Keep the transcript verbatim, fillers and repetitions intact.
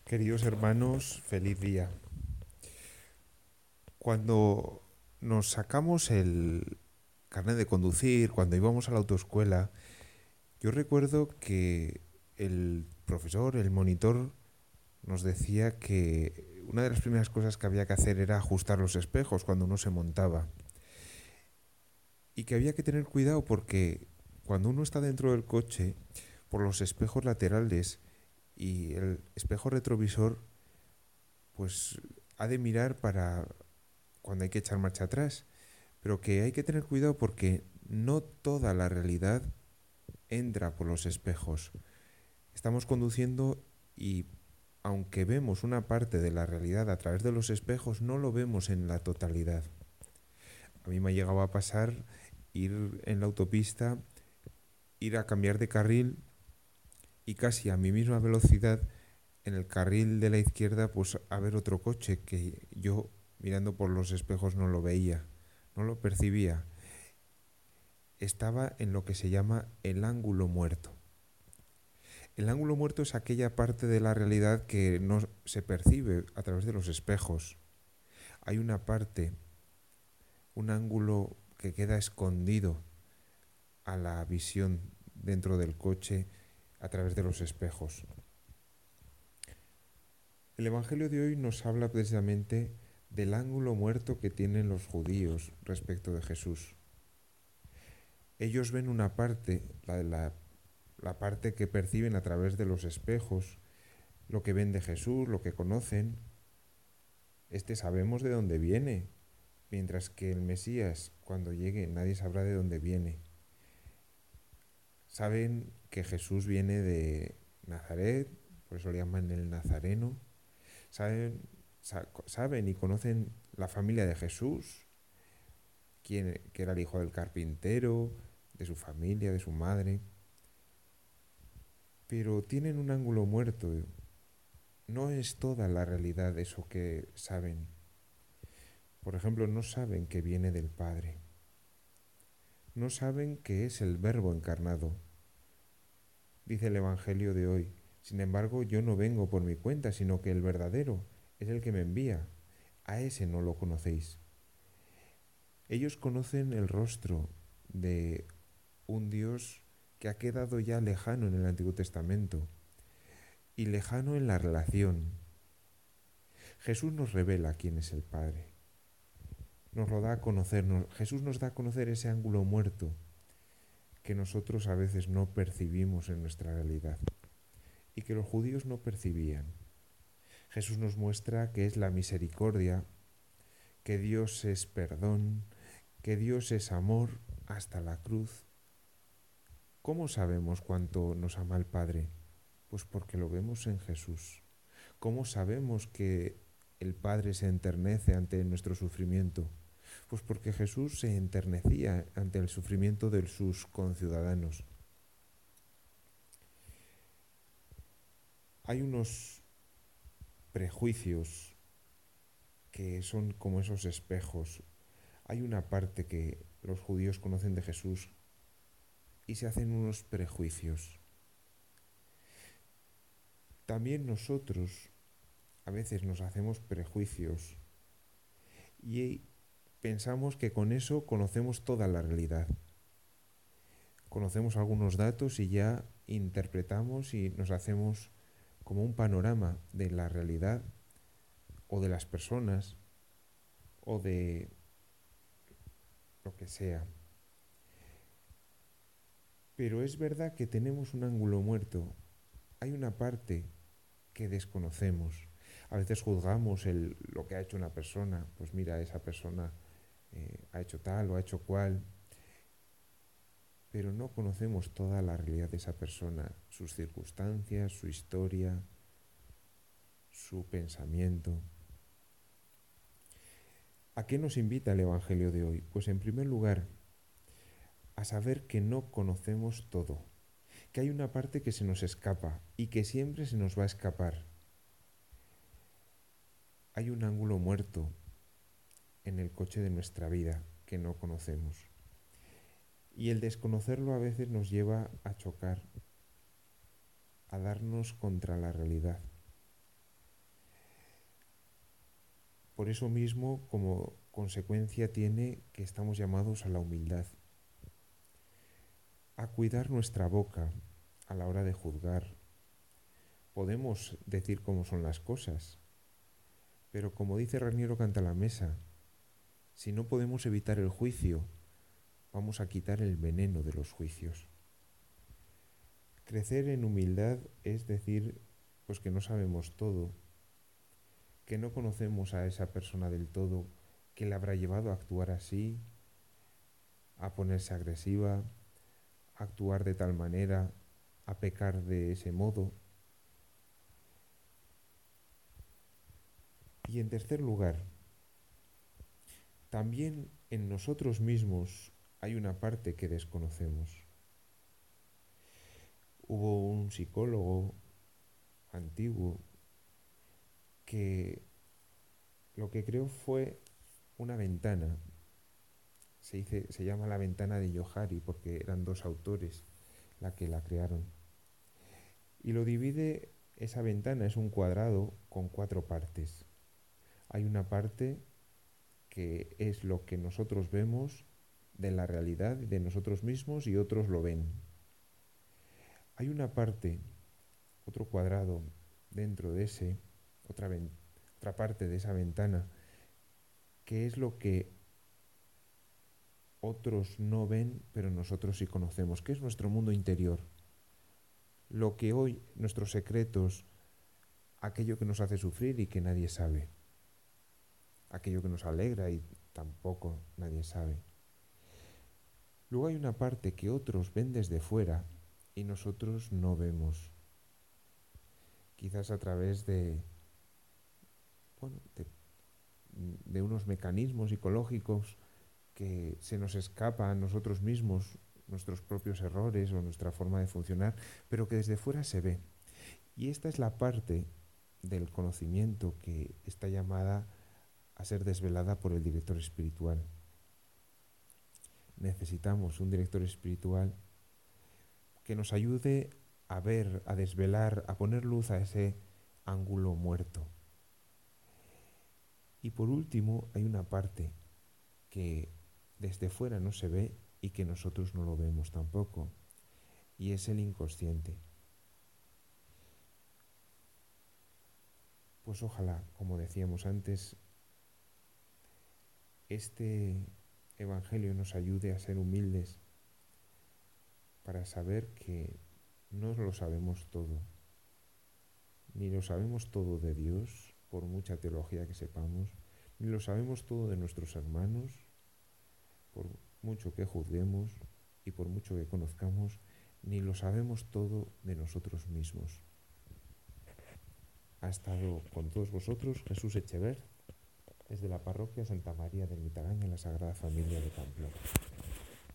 Queridos hermanos, feliz día. Cuando nos sacamos el carnet de conducir, cuando íbamos a la autoescuela, yo recuerdo que el profesor, el monitor, nos decía que una de las primeras cosas que había que hacer era ajustar los espejos cuando uno se montaba. Y que había que tener cuidado porque cuando uno está dentro del coche, por los espejos laterales y el espejo retrovisor, pues ha de mirar para cuando hay que echar marcha atrás, pero que hay que tener cuidado porque no toda la realidad entra por los espejos. Estamos conduciendo y aunque vemos una parte de la realidad a través de los espejos, no lo vemos en la totalidad. A mí me ha llegado a pasar ir en la autopista, ir a cambiar de carril y casi a mi misma velocidad en el carril de la izquierda pues a ver otro coche que yo mirando por los espejos no lo veía, no lo percibía. Estaba en lo que se llama el ángulo muerto. El ángulo muerto es aquella parte de la realidad que no se percibe a través de los espejos. Hay una parte, un ángulo que queda escondido a la visión dentro del coche a través de los espejos. El Evangelio de hoy nos habla precisamente del ángulo muerto que tienen los judíos respecto de Jesús. Ellos ven una parte, la, la, la parte que perciben a través de los espejos, lo que ven de Jesús, lo que conocen. Este sabemos de dónde viene, mientras que el Mesías, cuando llegue, nadie sabrá de dónde viene. Saben que Jesús viene de Nazaret, por eso le llaman el Nazareno. Saben, sa- saben y conocen la familia de Jesús, quien, que era el hijo del carpintero, de su familia, de su madre. Pero tienen un ángulo muerto. No es toda la realidad eso que saben. Por ejemplo, no saben que viene del Padre. No saben que es el Verbo encarnado. Dice el Evangelio de hoy. Sin embargo, yo no vengo por mi cuenta, sino que el verdadero es el que me envía. A ese no lo conocéis. Ellos conocen el rostro de un Dios que ha quedado ya lejano en el Antiguo Testamento y lejano en la relación. Jesús nos revela quién es el Padre. Nos lo da a conocer. Jesús nos da a conocer ese ángulo muerto que nosotros a veces no percibimos en nuestra realidad y que los judíos no percibían. Jesús nos muestra que es la misericordia, que Dios es perdón, que Dios es amor hasta la cruz. ¿Cómo sabemos cuánto nos ama el Padre? Pues porque lo vemos en Jesús. ¿Cómo sabemos que el Padre se enternece ante nuestro sufrimiento? Pues porque Jesús se enternecía ante el sufrimiento de sus conciudadanos. Hay unos prejuicios que son como esos espejos. Hay una parte que los judíos conocen de Jesús y se hacen unos prejuicios. También nosotros a veces nos hacemos prejuicios y pensamos que con eso conocemos toda la realidad. Conocemos algunos datos y ya interpretamos y nos hacemos como un panorama de la realidad o de las personas o de lo que sea. Pero es verdad que tenemos un ángulo muerto. Hay una parte que desconocemos. A veces juzgamos el, lo que ha hecho una persona. Pues mira, esa persona eh, ha hecho tal o ha hecho cual. Pero no conocemos toda la realidad de esa persona, sus circunstancias, su historia, su pensamiento. ¿A qué nos invita el Evangelio de hoy? Pues en primer lugar, a saber que no conocemos todo, que hay una parte que se nos escapa y que siempre se nos va a escapar. Hay un ángulo muerto en el coche de nuestra vida que no conocemos. Y el desconocerlo a veces nos lleva a chocar, a darnos contra la realidad. por eso mismo, como consecuencia tiene que estamos llamados a la humildad, a cuidar nuestra boca a la hora de juzgar. Podemos decir cómo son las cosas, pero como dice Raniero Cantalamessa, si no podemos evitar el juicio, vamos a quitar el veneno de los juicios. Crecer en humildad es decir, pues que no sabemos todo, que no conocemos a esa persona del todo, que le habrá llevado a actuar así, a ponerse agresiva, a actuar de tal manera, a pecar de ese modo. Y en tercer lugar, también en nosotros mismos hay una parte que desconocemos. Hubo un psicólogo antiguo que lo que creó fue una ventana. Se, dice, se llama la ventana de Johari porque eran dos autores la que la crearon. Y lo divide, esa ventana es un cuadrado con cuatro partes. Hay una parte que es lo que nosotros vemos de la realidad de nosotros mismos y otros lo ven. Hay una parte, otro cuadrado dentro de ese, otra, ven, otra parte de esa ventana, que es lo que otros no ven, pero nosotros sí conocemos, que es nuestro mundo interior. Lo que hoy, nuestros secretos, aquello que nos hace sufrir y que nadie sabe. Aquello que nos alegra y tampoco nadie sabe. Luego hay una parte que otros ven desde fuera y nosotros no vemos. Quizás a través de, bueno, de, de unos mecanismos psicológicos que se nos escapa a nosotros mismos, nuestros propios errores o nuestra forma de funcionar, pero que desde fuera se ve. Y esta es la parte del conocimiento que está llamada a ser desvelada por el director espiritual. Necesitamos un director espiritual que nos ayude a ver, a desvelar, a poner luz a ese ángulo muerto. Y por último, hay una parte que desde fuera no se ve y que nosotros no lo vemos tampoco, y es el inconsciente. Pues ojalá, como decíamos antes, este Evangelio nos ayude a ser humildes para saber que no lo sabemos todo, ni lo sabemos todo de Dios, por mucha teología que sepamos, ni lo sabemos todo de nuestros hermanos, por mucho que juzguemos y por mucho que conozcamos, ni lo sabemos todo de nosotros mismos. Ha estado con todos vosotros Jesús Echever, desde la parroquia Santa María del Mitagaña en la Sagrada Familia de Pamplona.